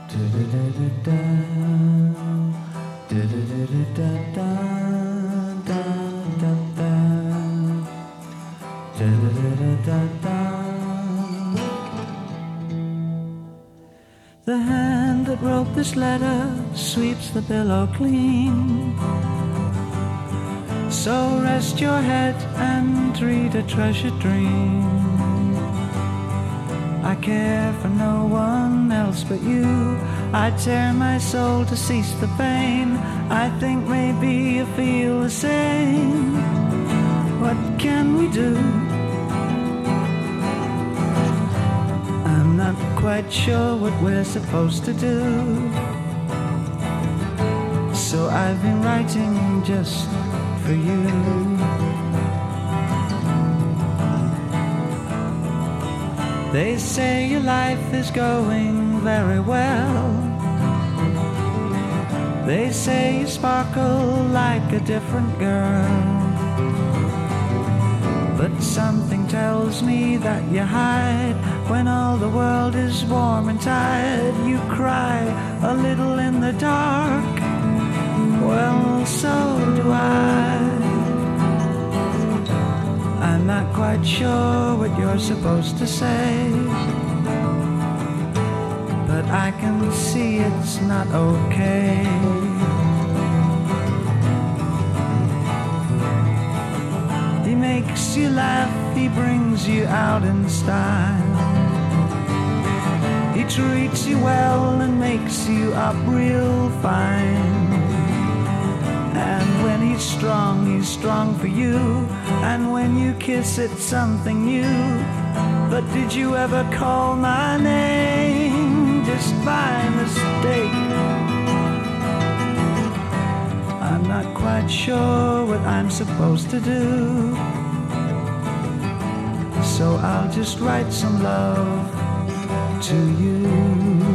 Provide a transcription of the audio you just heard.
The hand that wrote this letter sweeps the pillow clean. So rest your head and read a treasured dream. I care for no one else but you. I tear my soul to cease the pain. I think maybe you feel the same. What can we do? I'm not quite sure what we're supposed to do. So I've been writing just for you. They say your life is going very well. They say you sparkle like a different girl. But something tells me that you hide. When all the world is warm and tired, you cry a little in the dark. Well, so do I. I'm not quite sure what you're supposed to say, but I can see it's not okay. He makes you laugh, he brings you out in style. He treats you well and makes you up real fine. And when he's strong for you. And when you kiss, it's something new. But did you ever call my name just by mistake? I'm not quite sure what I'm supposed to do. So I'll just write some love to you.